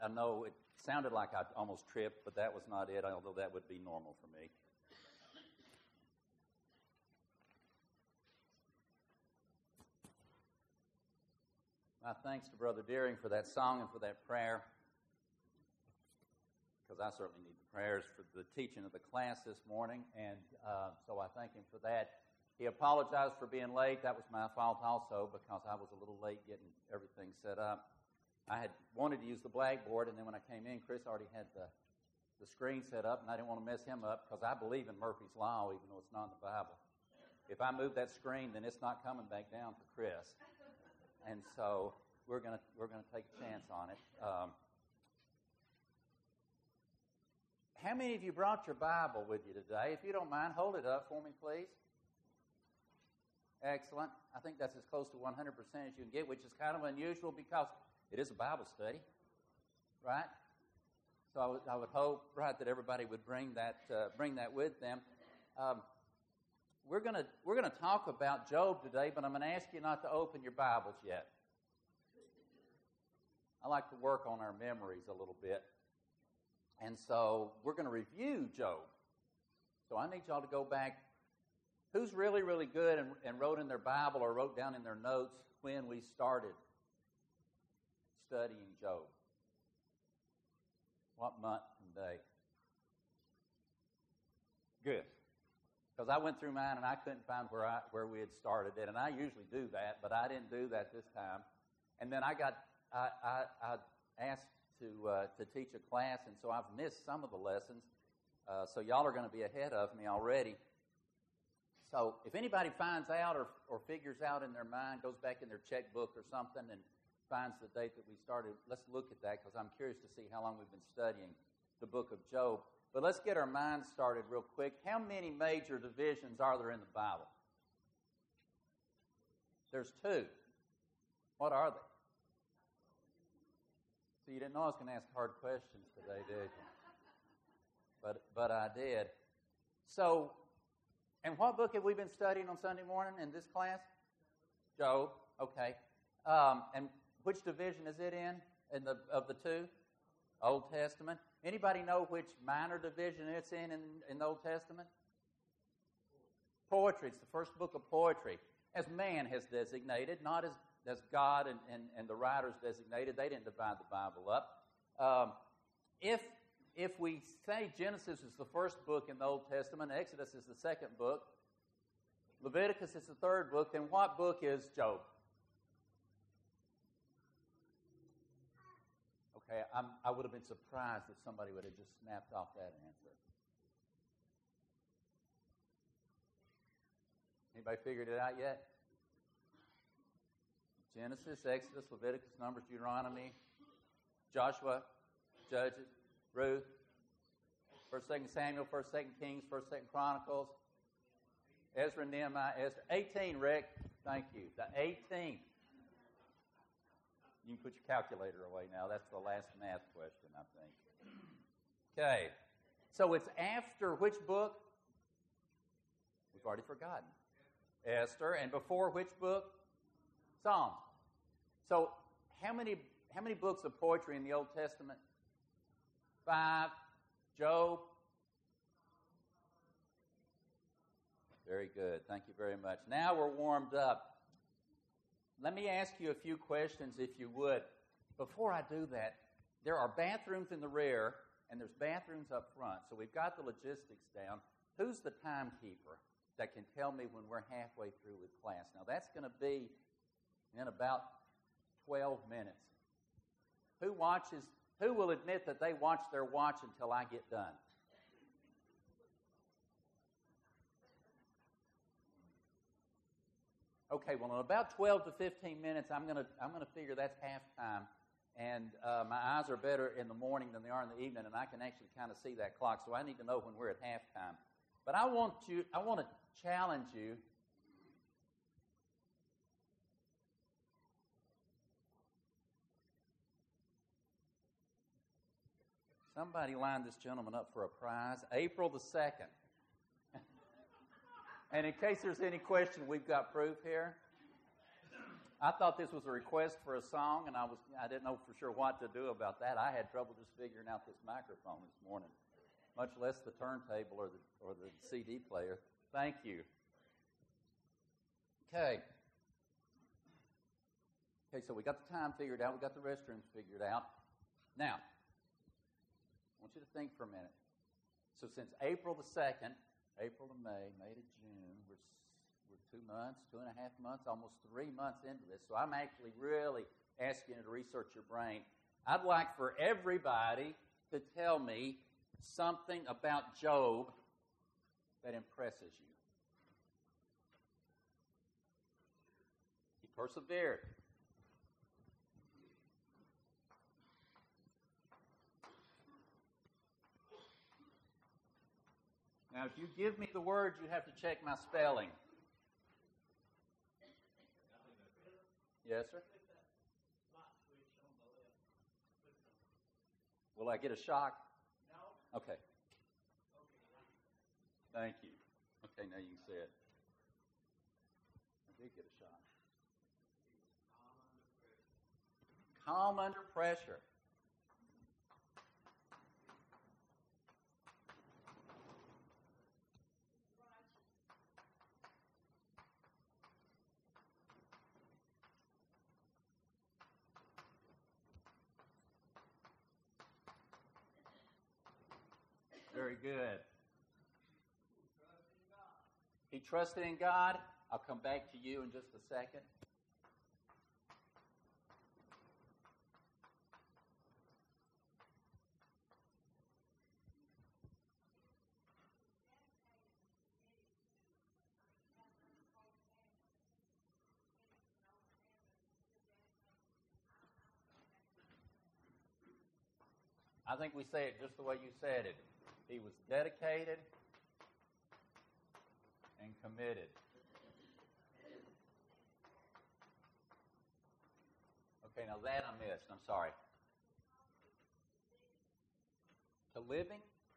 I know it sounded like I almost tripped, but that was not it, although that would be normal for me. My thanks to Brother Deering for that song and for that prayer, because I certainly need the prayers for the teaching of the class this morning, and so I thank him for that. He apologized for being late. That was my fault also, because I was a little late getting everything set up. I had wanted to use the blackboard, and then when I came in, Chris already had the screen set up, and I didn't want to mess him up, because I believe in Murphy's Law, even though it's not in the Bible. If I move that screen, then it's not coming back down for Chris. And so we're gonna take a chance on it. How many of you brought your Bible with you today? If you don't mind, hold it up for me, please. Excellent. I think that's as close to 100% as you can get, which is kind of unusual because it is a Bible study, right? So I would hope, right, that everybody would bring that with them. We're gonna talk about Job today, but I'm going to ask you not to open your Bibles yet. I like to work on our memories a little bit, and so we're going to review Job. So I need y'all to go back. Who's really, really good and wrote in their Bible or wrote down in their notes when we started studying Job? What month and day? Good. Because I went through mine and I couldn't find where we had started it, and I usually do that, but I didn't do that this time. And then I asked to teach a class, and so I've missed some of the lessons. So y'all are going to be ahead of me already. So if anybody finds out or figures out in their mind, goes back in their checkbook or something and finds the date that we started, let's look at that, because I'm curious to see how long we've been studying the book of Job. But let's get our minds started real quick. How many major divisions are there in the Bible? There's 2. What are they? So you didn't know I was going to ask hard questions today, did you? But I did. So, and what book have we been studying on Sunday morning in this class? Job. Okay. And which division is it in of the 2? Old Testament. Anybody know which minor division it's in the Old Testament? Poetry. It's the first book of poetry, as man has designated, not as God and the writers designated. They didn't divide the Bible up. If we say Genesis is the first book in the Old Testament, Exodus is the second book, Leviticus is the third book, then what book is Job? Okay, I would have been surprised if somebody would have just snapped off that answer. Anybody figured it out yet? Genesis, Exodus, Leviticus, Numbers, Deuteronomy, Joshua, Judges, Ruth, 1st, 2nd Samuel, 1st, 2nd Kings, 1st, 2nd Chronicles, Ezra, Nehemiah, Esther. 18, Rick. Thank you. The 18th. You can put your calculator away now. That's the last math question, I think. Okay. So it's after which book? We've already forgotten. Esther. And before which book? Psalms. So how many books of poetry in the Old Testament? 5. Job. Very good. Thank you very much. Now we're warmed up. Let me ask you a few questions, if you would. Before I do that, there are bathrooms in the rear, and there's bathrooms up front. So we've got the logistics down. Who's the timekeeper that can tell me when we're halfway through with class? Now, that's going to be in about 12 minutes. Who will admit that they watch their watch until I get done? Okay, well, in about 12 to 15 minutes, I'm gonna figure that's halftime, and my eyes are better in the morning than they are in the evening, and I can actually kind of see that clock. So I need to know when we're at halftime. But I want to challenge you. Somebody lined this gentleman up for a prize. April the 2nd. And in case there's any question, we've got proof here. I thought this was a request for a song, and I didn't know for sure what to do about that. I had trouble just figuring out this microphone this morning, much less the turntable or the CD player. Thank you. Okay, so we got the time figured out. We got the restrooms figured out. Now, I want you to think for a minute. So since April the 2nd, April to May, May to June, we're 2 months, 2.5 months, almost 3 months into this. So I'm actually really asking you to research your brain. I'd like for everybody to tell me something about Job that impresses you. He persevered. Now, if you give me the words, you have to check my spelling. Yes, sir? Will I get a shock? No. Okay. Thank you. Okay, now you can say it. I did get a shock. Calm under pressure. Very good. He trusted in God. I'll come back to you in just a second. I think we say it just the way you said it. He was dedicated and committed. Okay, now that I missed. I'm sorry. To living?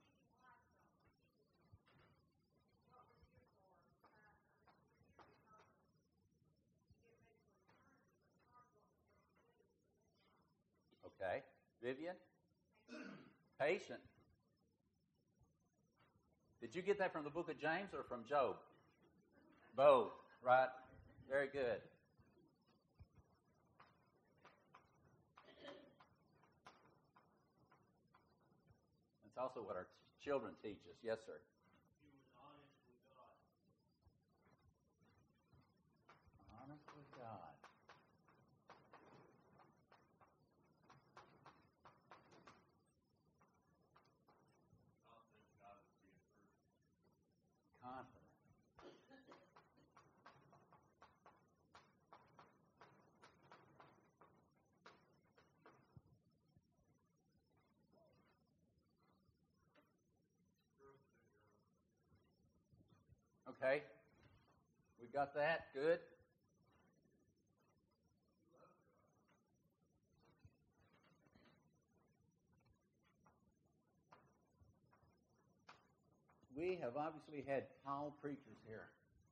Okay. Vivian? Patient. Did you get that from the book of James or from Job? Both, right? Very good. That's also what our children teach us. Yes, sir. He was honest with God. Honest with God. Confident. Okay. We got that? Good. We have obviously had tall preachers here.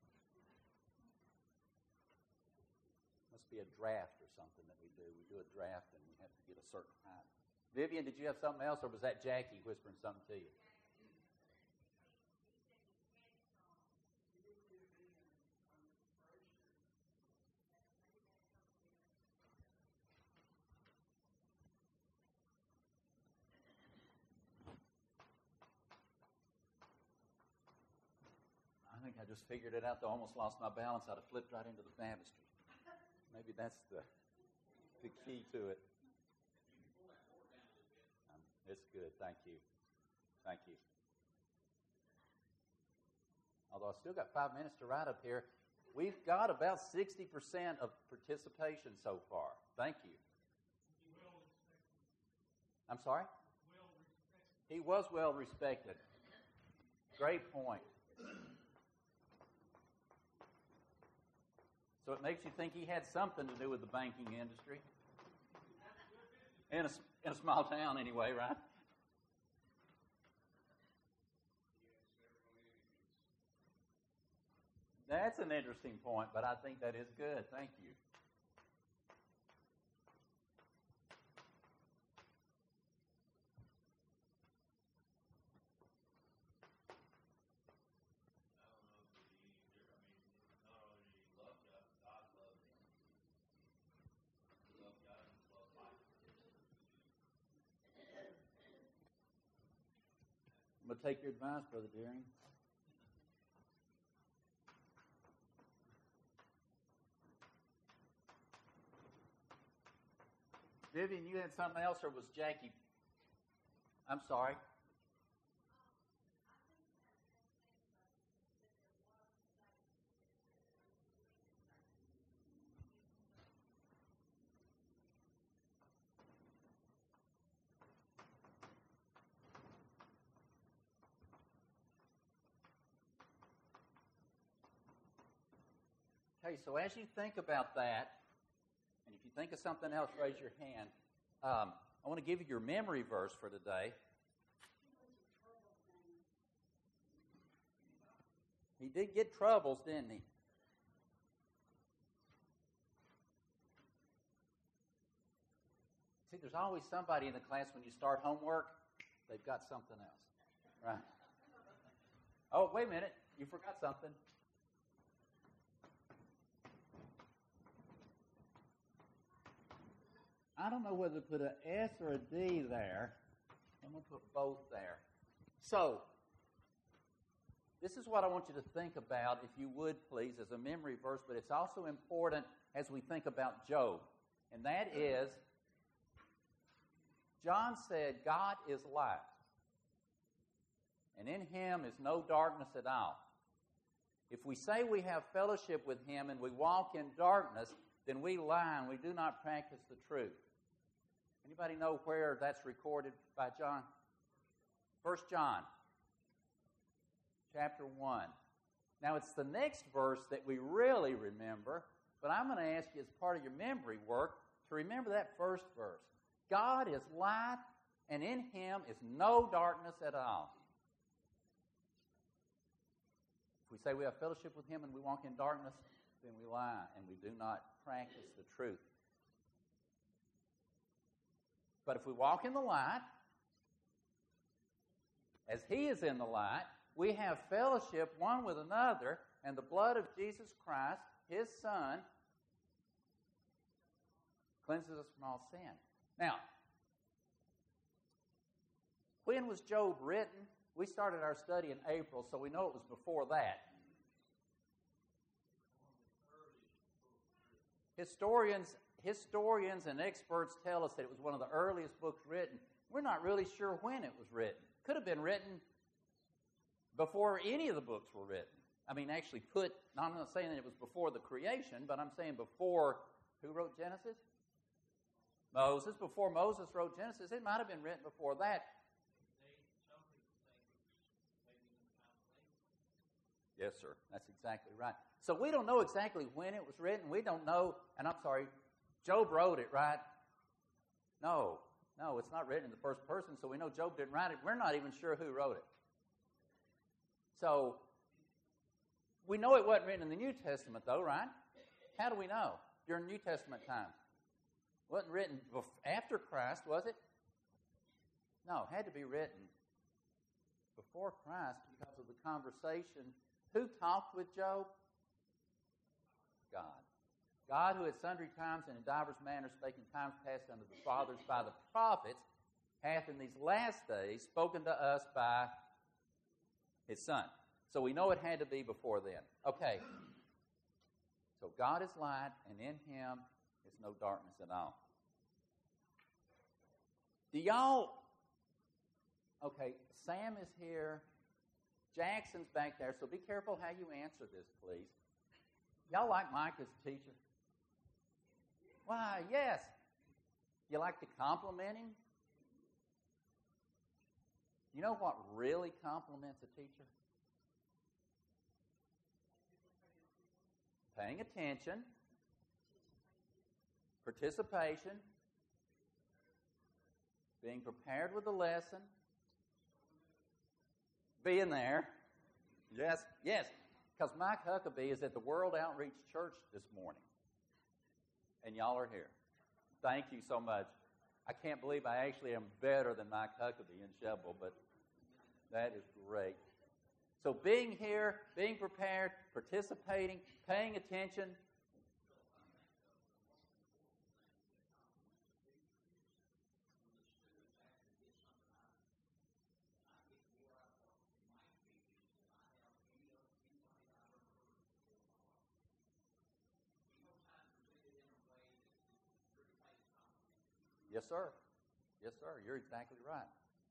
Must be a draft or something that we do. We do a draft and we have to get a certain time. Vivian, did you have something else, or was that Jackie whispering something to you? I think I just figured it out. I almost lost my balance. I'd have flipped right into the baptistry. Maybe that's the key to it. It's good. Thank you. Thank you. Although I still got 5 minutes to write up here, we've got about 60% of participation so far. Thank you. I'm sorry? He was well respected. Great point. So it makes you think he had something to do with the banking industry. In a small town anyway, right? That's an interesting point, but I think that is good. Thank you. but take your advice, Brother Deering. Vivian, you had something else, or was Jackie? I'm sorry. Okay, so as you think about that, and if you think of something else, raise your hand. I want to give you your memory verse for today. He did get troubles, didn't he? See, there's always somebody in the class when you start homework, they've got something else, right? Oh, wait a minute. You forgot something. I don't know whether to put an S or a D there. I'm going to put both there. So, this is what I want you to think about, if you would, please, as a memory verse, but it's also important as we think about Job. And that is, John said, God is light, and in him is no darkness at all. If we say we have fellowship with him and we walk in darkness, then we lie and we do not practice the truth. Anybody know where that's recorded by John? 1 John, chapter 1. Now, it's the next verse that we really remember, but I'm going to ask you as part of your memory work to remember that first verse. God is light, and in him is no darkness at all. If we say we have fellowship with him and we walk in darkness, then we lie and we do not practice the truth. But if we walk in the light, as he is in the light, we have fellowship one with another, and the blood of Jesus Christ, his Son, cleanses us from all sin. Now, when was Job written? We started our study in April, so we know it was before that. Historians and experts tell us that it was one of the earliest books written. We're not really sure when it was written. Could have been written before any of the books were written. I mean, actually I'm not saying that it was before the creation, but I'm saying before, who wrote Genesis? Moses. Before Moses wrote Genesis, it might have been written before that. Yes, sir. That's exactly right. So we don't know exactly when it was written. We don't know, and I'm sorry, Job wrote it, right? No, it's not written in the first person, so we know Job didn't write it. We're not even sure who wrote it. So we know it wasn't written in the New Testament, though, right? How do we know? During New Testament times. It wasn't written after Christ, was it? No, it had to be written before Christ because of the conversation. Who talked with Job? God. God, who at sundry times and in divers manners spake in times past unto the fathers by the prophets, hath in these last days spoken to us by his Son. So we know it had to be before then. Okay. So God is light, and in him is no darkness at all. Okay, Sam is here. Jackson's back there, so be careful how you answer this, please. Y'all like Mike as a teacher? Why, yes. You like to compliment him? You know what really compliments a teacher? Paying attention, participation, being prepared with the lesson, being there. Yes. Because Mike Huckabee is at the World Outreach Church this morning. And y'all are here. Thank you so much. I can't believe I actually am better than Mike Huckabee in Shebel, but that is great. So being here, being prepared, participating, paying attention. Yes, sir. Yes, sir. You're exactly right.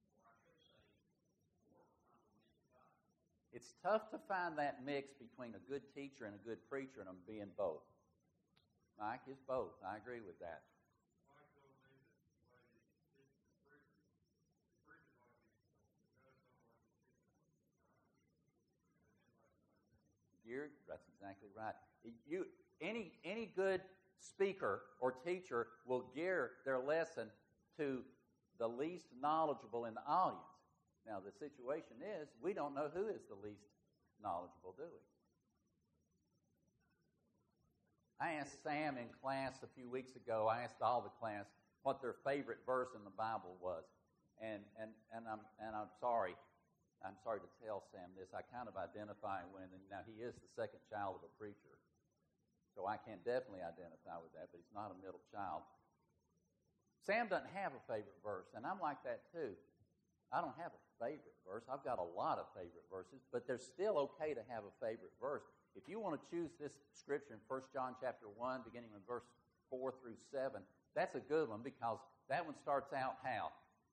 It's tough to find that mix between a good teacher and a good preacher and them being both. Mike is both. I agree with that. That's exactly right. Any good speaker or teacher will gear their lesson to the least knowledgeable in the audience. Now, the situation is, we don't know who is the least knowledgeable, do we? I asked Sam in class a few weeks ago, I asked all the class what their favorite verse in the Bible was. And I'm sorry to tell Sam this. I kind of identify with him. Now, he is the second child of a preacher, so I can definitely identify with that, but he's not a middle child. Sam doesn't have a favorite verse, and I'm like that too. I don't have a favorite verse. I've got a lot of favorite verses, but they're still okay to have a favorite verse. If you want to choose this scripture in 1 John chapter 1, beginning with verse 4 through 7, that's a good one because that one starts out how?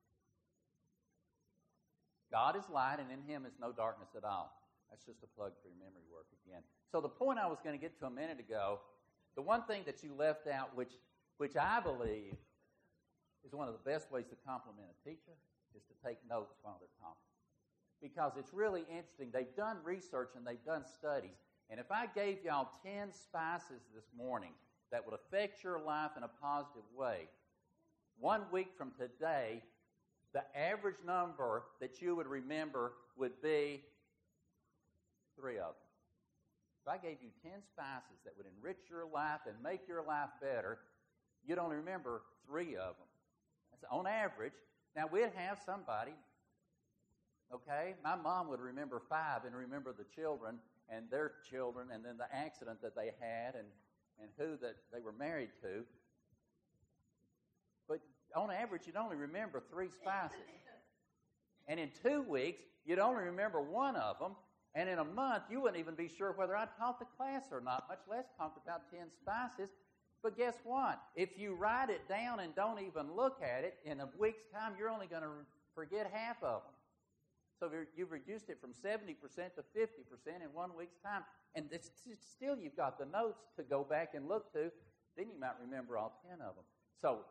God is light, and in him is no darkness at all. That's just a plug for your memory work again. So the point I was going to get to a minute ago, the one thing that you left out, which I believe is one of the best ways to compliment a teacher, is to take notes while they're talking. Because it's really interesting. They've done research and they've done studies. And if I gave y'all 10 spices this morning that would affect your life in a positive way, 1 week from today, the average number that you would remember would be 3 of them. If I gave you 10 spices that would enrich your life and make your life better, you'd only remember 3 of them. That's on average. Now, we'd have somebody, okay? My mom would remember 5 and remember the children and their children and then the accident that they had and who that they were married to. But on average, you'd only remember 3 spices. And in 2 weeks, you'd only remember 1 of them. And in a month, you wouldn't even be sure whether I taught the class or not, much less talked about 10 spices. But guess what? If you write it down and don't even look at it, in a week's time, you're only going to forget half of them. So you've reduced it from 70% to 50% in 1 week's time. And still you've got the notes to go back and look to. Then you might remember all 10 of them. So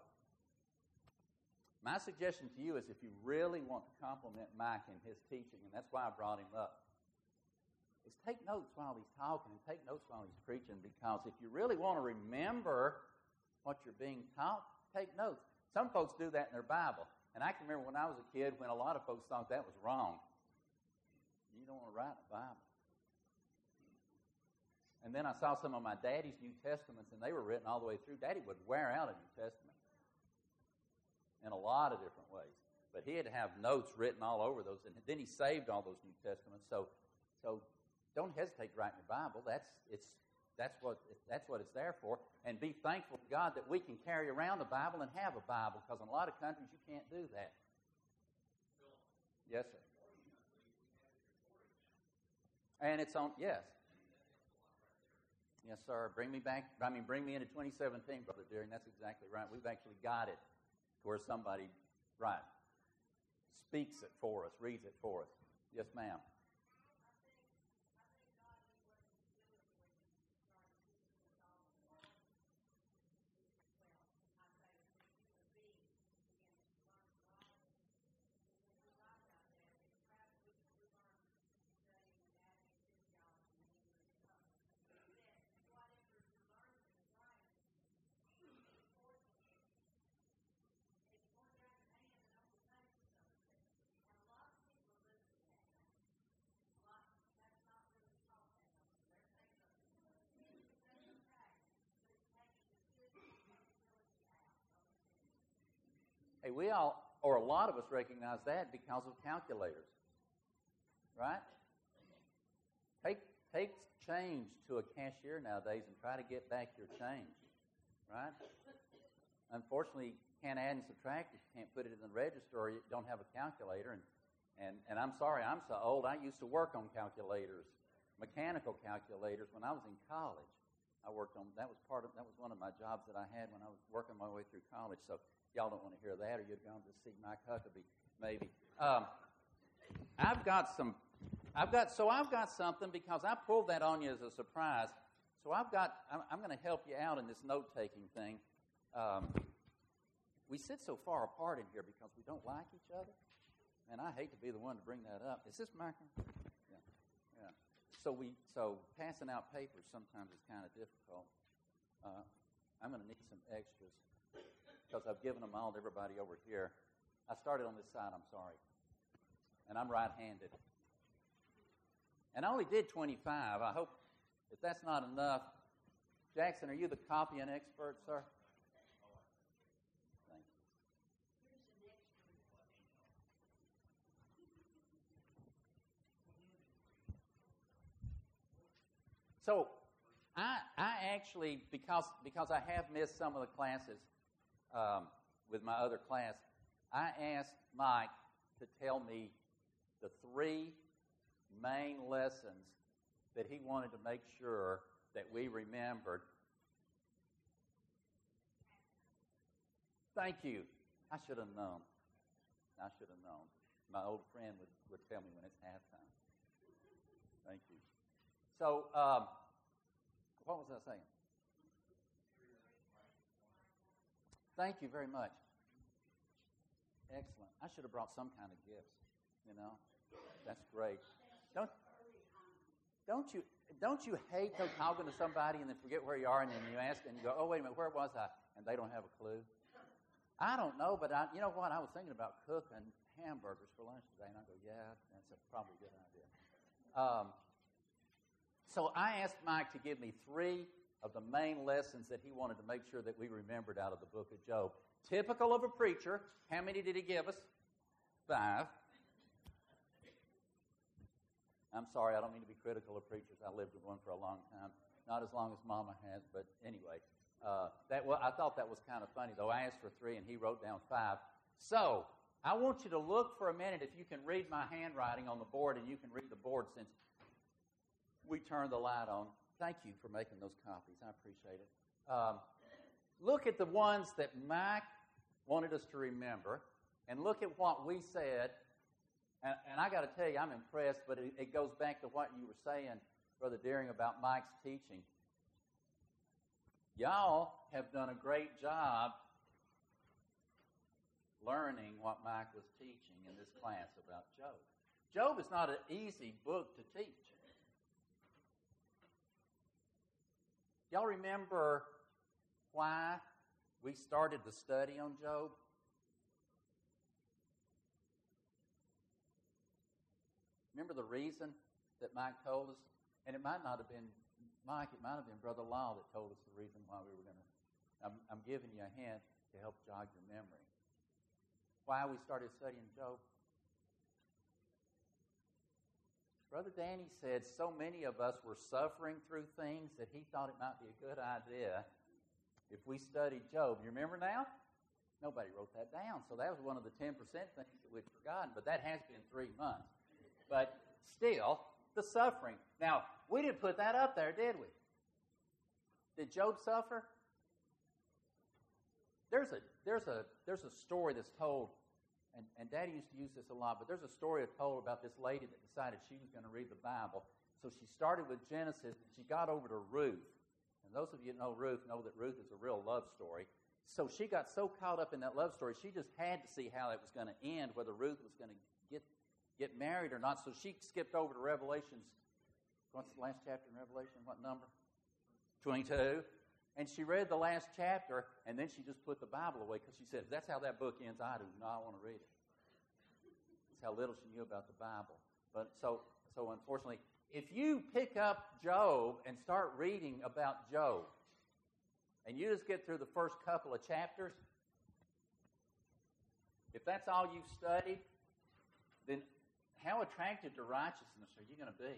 my suggestion to you is if you really want to compliment Mike in his teaching, and that's why I brought him up, is take notes while he's talking and take notes while he's preaching, because if you really want to remember what you're being taught, take notes. Some folks do that in their Bible. And I can remember when I was a kid when a lot of folks thought that was wrong. You don't want to write a Bible. And then I saw some of my daddy's New Testaments, and they were written all the way through. Daddy would wear out a New Testament in a lot of different ways. But he had to have notes written all over those, and then he saved all those New Testaments. So don't hesitate to write in your Bible. That's what it's there for. And be thankful to God that we can carry around a Bible and have a Bible, because in a lot of countries you can't do that. Yes, sir. And it's on, yes. Yes, sir. Bring me into 2017, Brother Deering. That's exactly right. We've actually got it to where somebody, right, speaks it for us, reads it for us. Yes, ma'am. Hey, we all, or a lot of us, recognize that because of calculators, right? Take change to a cashier nowadays and try to get back your change, right? Unfortunately, you can't add and subtract if you can't put it in the register or you don't have a calculator. And I'm sorry, I'm so old. I used to work on calculators, mechanical calculators, when I was in college. I worked on that was one of my jobs that I had when I was working my way through college. So y'all don't want to hear that, or you'd gone to see Mike Huckabee maybe. I've got something because I pulled that on you as a surprise. So I'm going to help you out in this note-taking thing. We sit so far apart in here because we don't like each other. And I hate to be the one to bring that up. Is this microphone? Yeah. So passing out papers sometimes is kind of difficult. I'm going to need some extras because I've given them all to everybody over here. I started on this side, I'm sorry. And I'm right-handed. And I only did 25. I hope if that's not enough. Jackson, are you the copying expert, sir? Thank you. So I actually, because I have missed some of the classes with my other class, I asked Mike to tell me the 3 main lessons that he wanted to make sure that we remembered. Thank you. I should have known. My old friend would tell me when it's halftime. Thank you. So, what was I saying? Thank you very much. Excellent. I should have brought some kind of gifts. That's great. Don't you hate talking to somebody and then forget where you are and then you ask and you go, oh, wait a minute, where was I? And they don't have a clue. I don't know, but you know what? I was thinking about cooking hamburgers for lunch today, and I go, yeah, that's probably a good idea. So I asked Mike to give me 3 of the main lessons that he wanted to make sure that we remembered out of the book of Job. Typical of a preacher. How many did he give us? 5. I'm sorry, I don't mean to be critical of preachers. I lived with one for a long time. Not as long as Mama has, but anyway. I thought that was kind of funny, though. I asked for 3, and he wrote down 5. So I want you to look for a minute if you can read my handwriting on the board, and you can read the board since we turned the light on. Thank you for making those copies. I appreciate it. Look at the ones that Mike wanted us to remember, and look at what we said. And I got to tell you, I'm impressed, but it goes back to what you were saying, Brother Deering, about Mike's teaching. Y'all have done a great job learning what Mike was teaching in this class about Job. Job is not an easy book to teach. Y'all remember why we started the study on Job? Remember the reason that Mike told us? And it might not have been Mike, it might have been Brother Lyle that told us the reason why we were going to. I'm giving you a hint to help jog your memory. Why we started studying Job? Brother Danny said so many of us were suffering through things that he thought it might be a good idea if we studied Job. You remember now? Nobody wrote that down. So that was one of the 10% things that we'd forgotten. But that has been 3 months. But still, the suffering. Now, we didn't put that up there, did we? Did Job suffer? There's a story that's told, and Daddy used to use this a lot, but there's a story told about this lady that decided she was going to read the Bible. So she started with Genesis, and she got over to Ruth. And those of you that know Ruth know that Ruth is a real love story. So she got so caught up in that love story, she just had to see how it was going to end, whether Ruth was going to get married or not. So she skipped over to Revelations. What's the last chapter in Revelation? What number? 22. And she read the last chapter, and then she just put the Bible away because she said, if that's how that book ends, I do not want to read it. That's how little she knew about the Bible. But so unfortunately, if you pick up Job and start reading about Job, and you just get through the first couple of chapters, if that's all you've studied, then how attracted to righteousness are you going to be?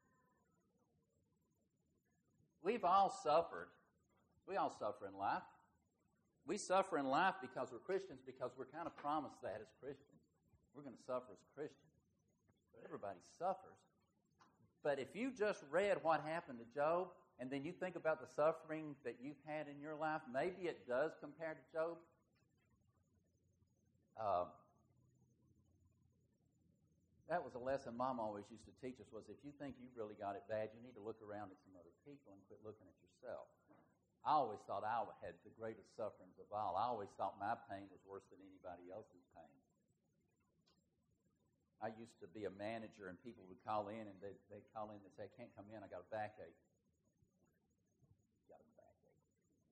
We've all suffered. We all suffer in life. We suffer in life because we're Christians, because we're kind of promised that as Christians. We're going to suffer as Christians. But everybody suffers. But if you just read what happened to Job and then you think about the suffering that you've had in your life, maybe it does compare to Job. That was a lesson Mom always used to teach us, was if you think you really got it bad, you need to look around at some other people and quit looking at yourself. I always thought I had the greatest sufferings of all. I always thought my pain was worse than anybody else's pain. I used to be a manager, and people would call in, and they'd call in and say, "I can't come in, I got a backache." Got a backache.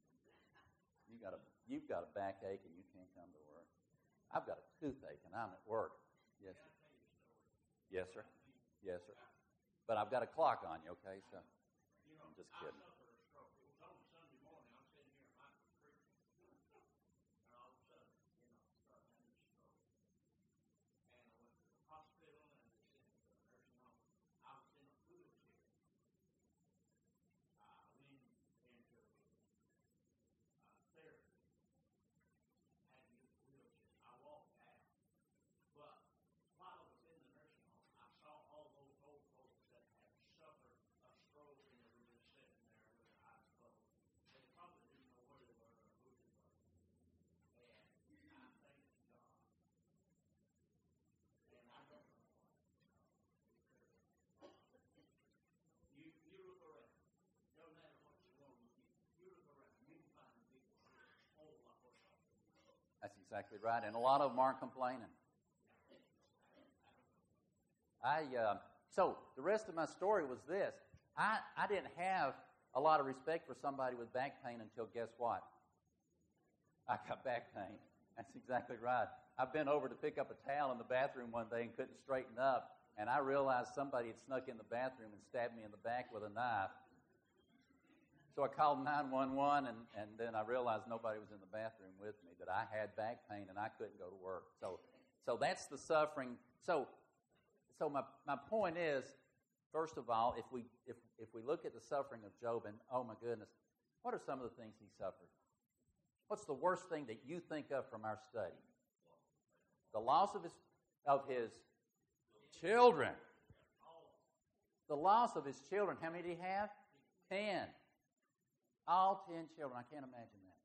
You've got a backache, and you can't come to work. I've got a toothache, and I'm at work. Yes, sir. Yes, sir. Yes, sir. But I've got a clock on you, okay? So I'm just kidding. I suffered a stroke. It was on Sunday morning. I'm sitting here at my preaching, and all of a sudden, started having a stroke. And I went to the hospital, and they sent me to the nursing home. I was in a wheelchair. I went into therapy. Had to use a wheelchair. I walked out. But while I was in the nursing home, I saw all those old folks that had suffered a stroke, and they were just sitting there with their eyes closed. They probably didn't know where they were or who they were. And I thank God. And I don't know why. You look around. No matter what's wrong with you, you look around. You can find people who are a whole lot worse off than you. That's exactly right. And a lot of them aren't complaining. So the rest of my story was this. I didn't have a lot of respect for somebody with back pain until guess what? I got back pain. That's exactly right. I've been over to pick up a towel in the bathroom one day and couldn't straighten up, and I realized somebody had snuck in the bathroom and stabbed me in the back with a knife. So I called 911, and then I realized nobody was in the bathroom with me, that I had back pain and I couldn't go to work. So that's the suffering. So my point is, first of all, if we look at the suffering of Job, and oh my goodness, what are some of the things he suffered? What's the worst thing that you think of from our study? The loss of his children. The loss of his children. How many did he have? 10. All 10 children. I can't imagine that.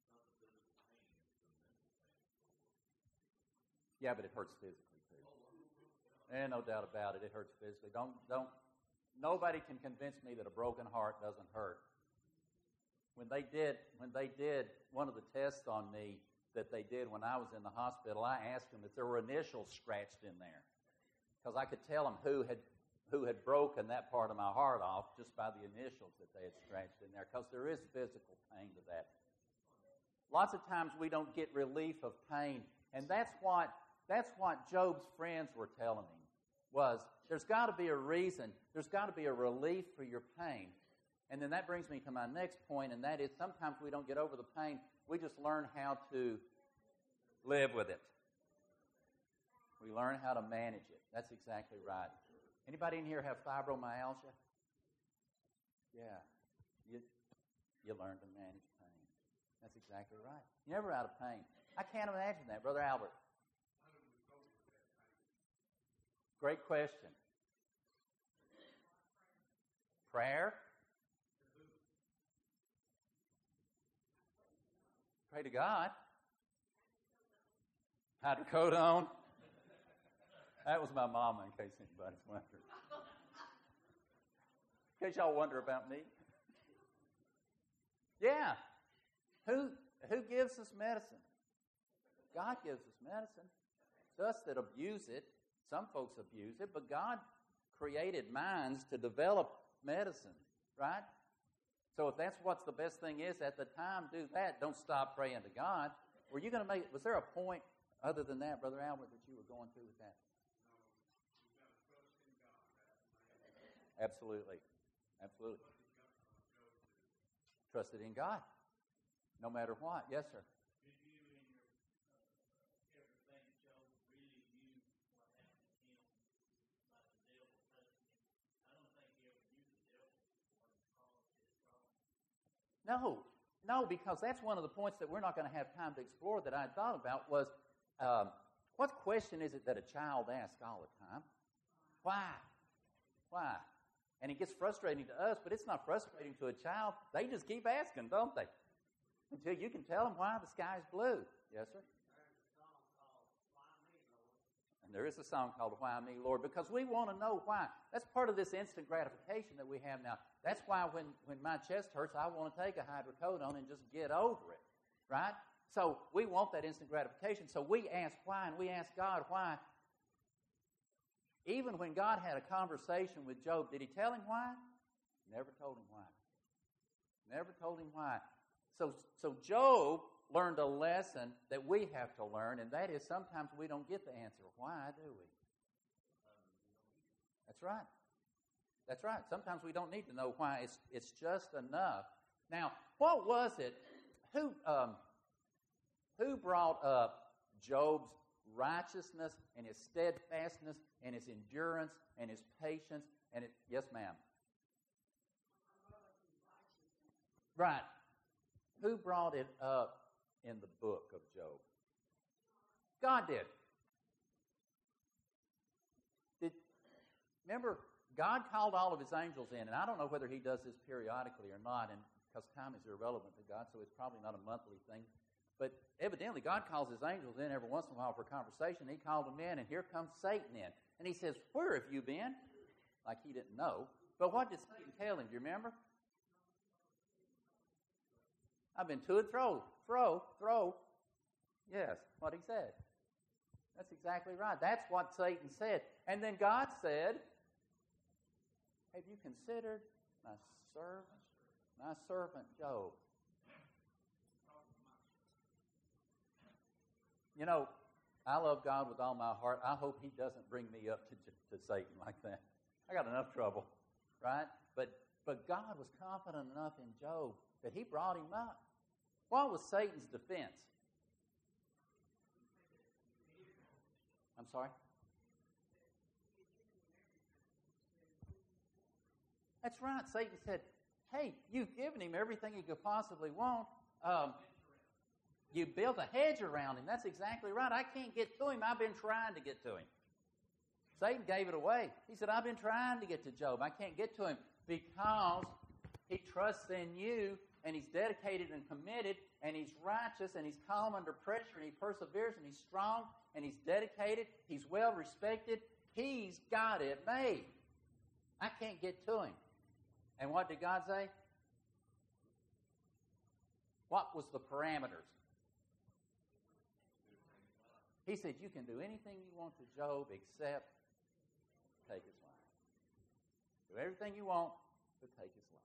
Yeah, but it hurts physically too. And no doubt about it, it hurts physically. Nobody can convince me that a broken heart doesn't hurt. When they did one of the tests on me that they did when I was in the hospital, I asked them if there were initials scratched in there, because I could tell them who had broken that part of my heart off just by the initials that they had scratched in there, because there is physical pain to that. Lots of times we don't get relief of pain, and that's what Job's friends were telling him, was there's got to be a reason, there's got to be a relief for your pain. And then that brings me to my next point, and that is sometimes we don't get over the pain, we just learn how to live with it. We learn how to manage it. That's exactly right. Anybody in here have fibromyalgia? Yeah. You learn to manage pain. That's exactly right. You're never out of pain. I can't imagine that, Brother Albert. Great question. Prayer? Pray to God. Hydrocodone. That was my mama, in case anybody's wondering. In case y'all wonder about me. Yeah. Who gives us medicine? God gives us medicine. It's us that abuse it. Some folks abuse it, but God created minds to develop medicine, right? So if that's what's the best thing is at the time, do that. Don't stop praying to God. Was there a point other than that, Brother Albert, that you were going through with that? Absolutely. Absolutely. Trusted in God. No matter what. Yes, sir. Did you in your everything Job really knew what happened to him by the devil touching him? I don't think he ever knew the devil when he caused his trouble. No, because that's one of the points that we're not going to have time to explore that I thought about was, what question is it that a child asks all the time? Why? Why? And it gets frustrating to us, but it's not frustrating to a child. They just keep asking, don't they? Until you can tell them why the sky's blue. Yes, sir? And there is a song called Why Me, Lord, because we want to know why. That's part of this instant gratification that we have now. That's why when my chest hurts, I want to take a hydrocodone and just get over it, right? So we want that instant gratification. So we ask why, and we ask God why. Even when God had a conversation with Job, did he tell him why? Never told him why. Never told him why. So Job learned a lesson that we have to learn, and that is sometimes we don't get the answer. Why do we? That's right. That's right. Sometimes we don't need to know why. It's just enough. Now, what was it? Who brought up Job's righteousness and his steadfastness and his endurance and his patience and yes, ma'am. Right. Who brought it up in the book of Job? God did. Remember, God called all of his angels in, and I don't know whether he does this periodically or not, and because time is irrelevant to God, so it's probably not a monthly thing. But evidently, God calls his angels in every once in a while for conversation. He called them in, and here comes Satan in. And he says, "Where have you been?" Like he didn't know. But what did Satan tell him? Do you remember? I've been to and fro. Yes, what he said. That's exactly right. That's what Satan said. And then God said, "Have you considered my servant Job?" You know, I love God with all my heart. I hope he doesn't bring me up to Satan like that. I got enough trouble, right? But God was confident enough in Job that he brought him up. What was Satan's defense? I'm sorry? That's right. Satan said, "Hey, you've given him everything he could possibly want. You built a hedge around him." That's exactly right. I can't get to him. I've been trying to get to him. Satan gave it away. He said, "I've been trying to get to Job. I can't get to him because he trusts in you, and he's dedicated and committed, and he's righteous, and he's calm under pressure, and he perseveres, and he's strong, and he's dedicated. He's well respected. He's got it made. I can't get to him." And what did God say? What was the parameters? He said, "You can do anything you want to Job except take his life. Do everything you want, but take his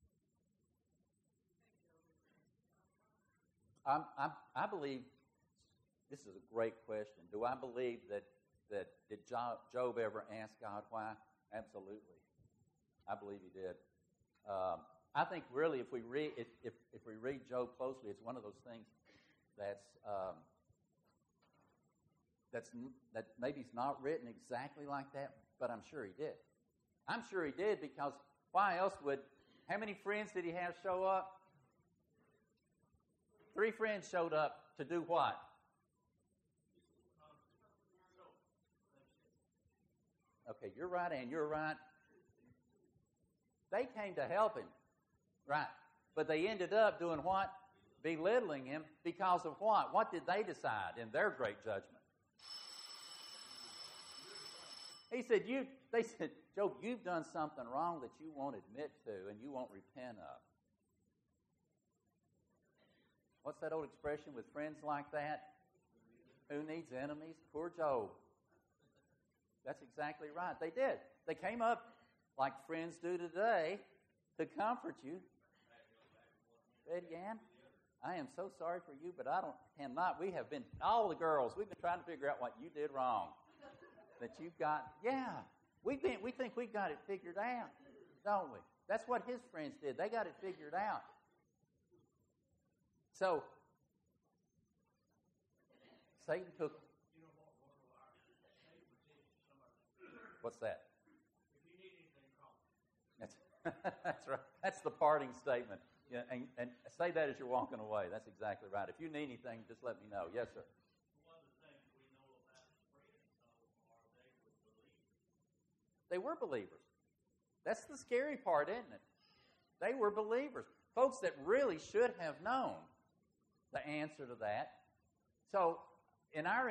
life." I believe this is a great question. Do I believe that did Job ever ask God why? Absolutely. I believe he did. I think really if we read Job closely, it's one of those things that maybe it's not written exactly like that, but I'm sure he did. I'm sure he did, because why else how many friends did he have show up? 3 friends showed up to do what? Okay, you're right, and you're right. They came to help him, right? But they ended up doing what? Belittling him because of what? What did they decide in their great judgment? They said, "Job, you've done something wrong that you won't admit to and you won't repent of." What's that old expression with friends like that? Who needs enemies? Poor Job. That's exactly right. They did. They came up like friends do today to comfort you. Betty Ann, I am so sorry for you, but cannot. We have been, all the girls, we've been trying to figure out what you did wrong. That you've got, we think we've got it figured out, don't we? That's what his friends did. They got it figured out. So, Satan took... What's that? If you need anything, call me. That's right. That's the parting statement. Yeah, and say that as you're walking away. That's exactly right. If you need anything, just let me know. Yes, sir. One of the things we know about his friends, though, are they were believers. They were believers. That's the scary part, isn't it? They were believers. Folks that really should have known the answer to that. So, in our